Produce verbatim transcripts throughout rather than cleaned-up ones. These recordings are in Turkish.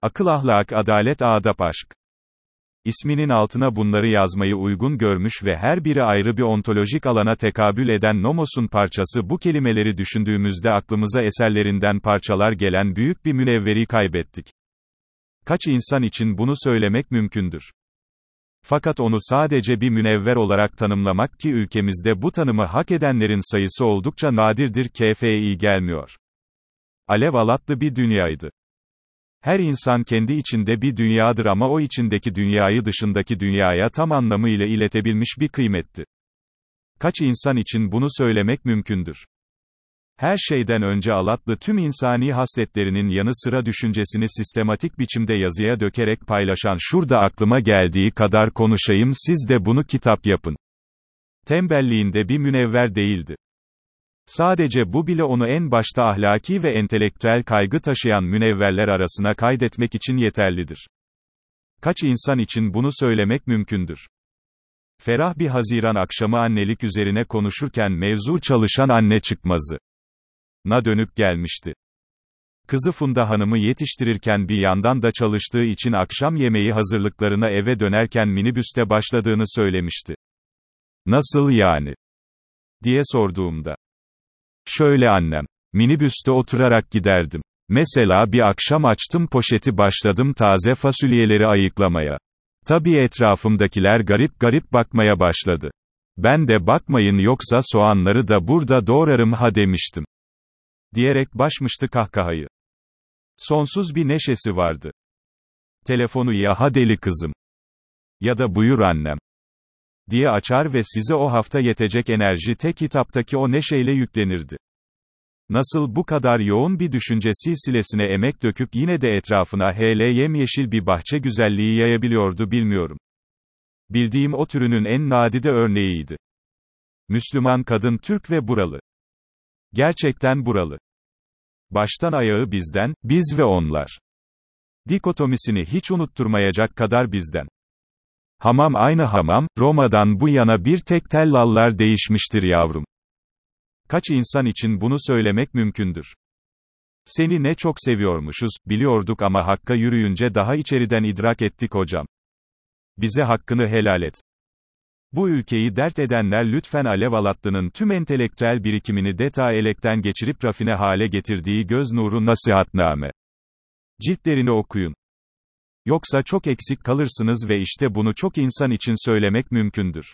Akıl, ahlak, adalet, adap, aşk. İsminin altına bunları yazmayı uygun görmüş ve her biri ayrı bir ontolojik alana tekabül eden nomos'un parçası bu kelimeleri düşündüğümüzde aklımıza eserlerinden parçalar gelen büyük bir münevveri kaybettik. Kaç insan için bunu söylemek mümkündür? Fakat onu sadece bir münevver olarak tanımlamak ki ülkemizde bu tanımı hak edenlerin sayısı oldukça nadirdir keyfe iyi gelmiyor. Alev alatlı bir dünyaydı. Her insan kendi içinde bir dünyadır ama o içindeki dünyayı dışındaki dünyaya tam anlamıyla iletebilmiş bir kıymetti. Kaç insan için bunu söylemek mümkündür? Her şeyden önce alatlı tüm insani hasletlerinin yanı sıra düşüncesini sistematik biçimde yazıya dökerek paylaşan şurada aklıma geldiği kadar konuşayım siz de bunu kitap yapın. Tembelliğinde bir münevver değildi. Sadece bu bile onu en başta ahlaki ve entelektüel kaygı taşıyan münevverler arasına kaydetmek için yeterlidir. Kaç insan için bunu söylemek mümkündür? Ferah bir Haziran akşamı annelik üzerine konuşurken mevzu çalışan anne çıkmazı na dönüp gelmişti. Kızı Funda Hanım'ı yetiştirirken bir yandan da çalıştığı için akşam yemeği hazırlıklarına eve dönerken minibüste başladığını söylemişti. Nasıl yani? Diye sorduğumda. Şöyle annem. Minibüste oturarak giderdim. Mesela bir akşam açtım poşeti başladım taze fasulyeleri ayıklamaya. Tabii etrafımdakiler garip garip bakmaya başladı. Ben de bakmayın yoksa soğanları da burada doğrarım ha demiştim. Diyerek başmıştı kahkahayı. Sonsuz bir neşesi vardı. Telefonu ya ha deli kızım. Ya da buyur annem. Diye açar ve size o hafta yetecek enerji tek hitaptaki o neşeyle yüklenirdi. Nasıl bu kadar yoğun bir düşünce silsilesine emek döküp yine de etrafına hele yemyeşil bir bahçe güzelliği yayabiliyordu bilmiyorum. Bildiğim o türünün en nadide örneğiydi. Müslüman kadın Türk ve buralı. Gerçekten buralı. Baştan ayağı bizden, biz ve onlar. Dikotomisini hiç unutturmayacak kadar bizden. Hamam aynı hamam, Roma'dan bu yana bir tek tellallar değişmiştir yavrum. Kaç insan için bunu söylemek mümkündür? Seni ne çok seviyormuşuz, biliyorduk ama Hakk'a yürüyünce daha içeriden idrak ettik hocam. Bize hakkını helal et. Bu ülkeyi dert edenler lütfen Alev Alatlı'nın tüm entelektüel birikimini detay elekten geçirip rafine hale getirdiği Göz Nuru Nasihatname ciltlerini okuyun. Yoksa çok eksik kalırsınız ve işte bunu çok insan için söylemek mümkündür.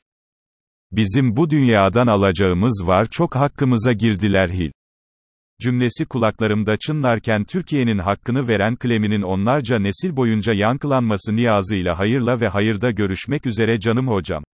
Bizim bu dünyadan alacağımız var çok hakkımıza girdiler hil. Cümlesi kulaklarımda çınlarken Türkiye'nin hakkını veren kleminin onlarca nesil boyunca yankılanması niyazıyla hayırla ve hayırda görüşmek üzere canım hocam.